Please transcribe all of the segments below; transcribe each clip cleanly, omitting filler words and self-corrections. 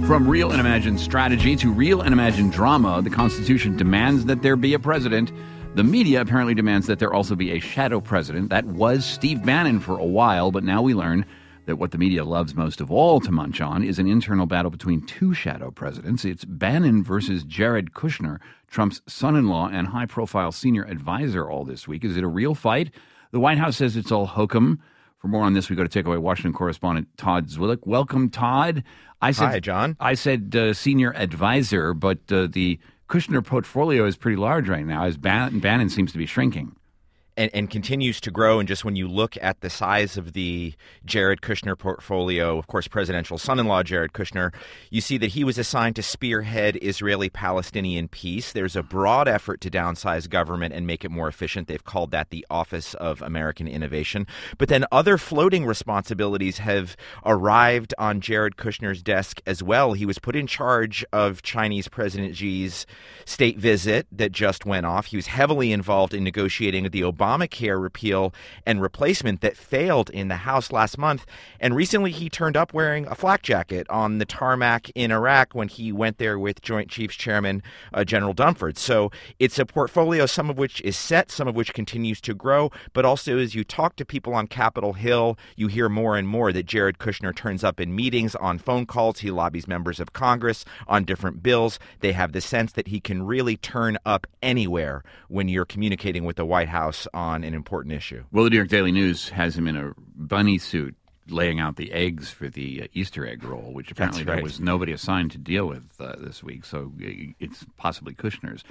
From real and imagined strategy to real and imagined drama, the Constitution demands that there be a president. The media apparently demands that there also be a shadow president. That was Steve Bannon for a while, but now we learn that what the media loves most of all to munch on is an internal battle between two shadow presidents. It's Bannon versus Jared Kushner, Trump's son-in-law and high-profile senior advisor all this week. Is it a real fight? The White House says it's all hokum. For more on this, we go to Takeaway Washington correspondent Todd Zwillich. Welcome, Todd. Hi, John. I said senior advisor, but the Kushner portfolio is pretty large right now, as Bannon seems to be shrinking. And continues to grow. And just when you look at the size of the Jared Kushner portfolio, of course, presidential son-in-law Jared Kushner, you see that he was assigned to spearhead Israeli-Palestinian peace. There's a broad effort to downsize government and make it more efficient. They've called that the Office of American Innovation. But then other floating responsibilities have arrived on Jared Kushner's desk as well. He was put in charge of Chinese President Xi's state visit that just went off. He was heavily involved in negotiating the Obamacare repeal and replacement that failed in the House last month. And recently he turned up wearing a flak jacket on the tarmac in Iraq when he went there with Joint Chiefs Chairman General Dunford. So it's a portfolio, some of which is set, some of which continues to grow. But also as you talk to people on Capitol Hill, you hear more and more that Jared Kushner turns up in meetings, on phone calls. He lobbies members of Congress on different bills. They have the sense that he can really turn up anywhere when you're communicating with the White House on an important issue. Well, the New York Daily News has him in a bunny suit laying out the eggs for the Easter egg roll, which apparently there was nobody assigned to deal with this week, so it's possibly Kushner's.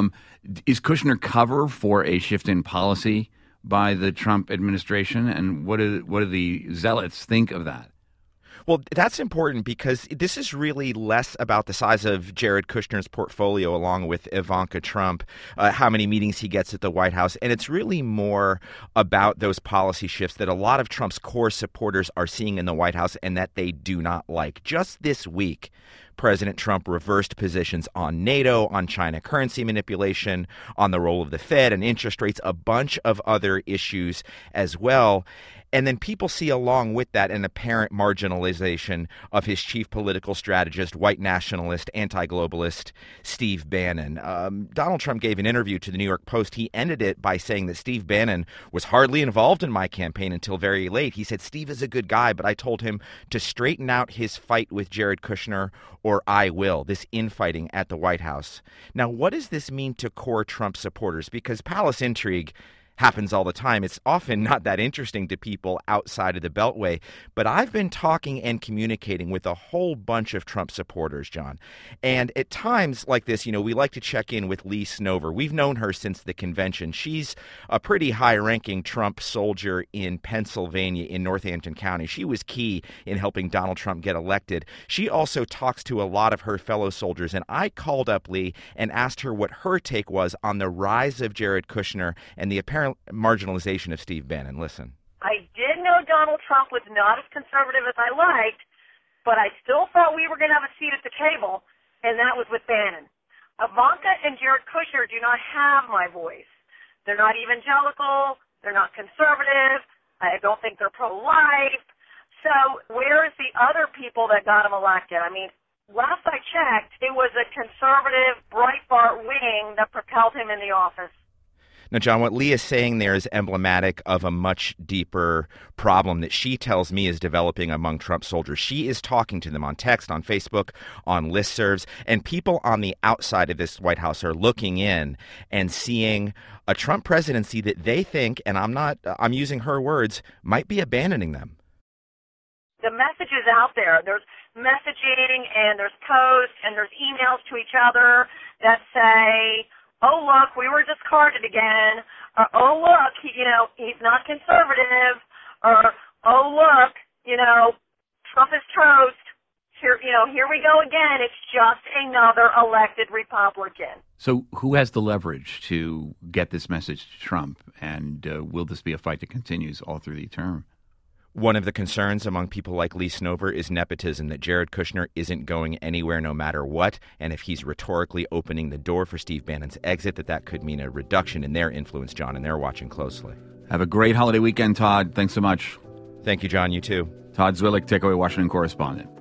Is Kushner cover for a shift in policy by the Trump administration, and what do the zealots think of that? Well, that's important because this is really less about the size of Jared Kushner's portfolio along with Ivanka Trump, how many meetings he gets at the White House. And it's really more about those policy shifts that a lot of Trump's core supporters are seeing in the White House and that they do not like. Just this week, President Trump reversed positions on NATO, on China currency manipulation, on the role of the Fed and interest rates, a bunch of other issues as well. And then people see along with that an apparent marginalization of his chief political strategist, white nationalist, anti-globalist Steve Bannon. Donald Trump gave an interview to the New York Post. He ended it by saying that Steve Bannon was hardly involved in my campaign until very late. He said, Steve is a good guy, but I told him to straighten out his fight with Jared Kushner or I will, this infighting at the White House. Now, what does this mean to core Trump supporters? Because palace intrigue happens all the time. It's often not that interesting to people outside of the Beltway. But I've been talking and communicating with a whole bunch of Trump supporters, John. And at times like this, you know, we like to check in with Lee Snover. We've known her since the convention. She's a pretty high-ranking Trump soldier in Pennsylvania, in Northampton County. She was key in helping Donald Trump get elected. She also talks to a lot of her fellow soldiers. And I called up Lee and asked her what her take was on the rise of Jared Kushner and the apparent marginalization of Steve Bannon. Listen. I did know Donald Trump was not as conservative as I liked, but I still thought we were going to have a seat at the table, and that was with Bannon. Ivanka and Jared Kushner do not have my voice. They're not evangelical. They're not conservative. I don't think they're pro-life. So where is the other people that got him elected? I mean, last I checked, it was a conservative Breitbart wing that propelled him in the office. Now, John, what Lee is saying there is emblematic of a much deeper problem that she tells me is developing among Trump soldiers. She is talking to them on text, on Facebook, on listservs, and people on the outside of this White House are looking in and seeing a Trump presidency that they think, and I'm using her words, might be abandoning them. The message is out there. There's messaging and there's posts and there's emails to each other that say, oh, look, we were discarded again, or, oh, look, he's not conservative, or, oh, look, Trump is toast. Here we go again. It's just another elected Republican. So who has the leverage to get this message to Trump, and will this be a fight that continues all through the term? One of the concerns among people like Lee Snover is nepotism, that Jared Kushner isn't going anywhere no matter what. And if he's rhetorically opening the door for Steve Bannon's exit, that could mean a reduction in their influence, John, and they're watching closely. Have a great holiday weekend, Todd. Thanks so much. Thank you, John. You too. Todd Zwillich, Takeaway Washington correspondent.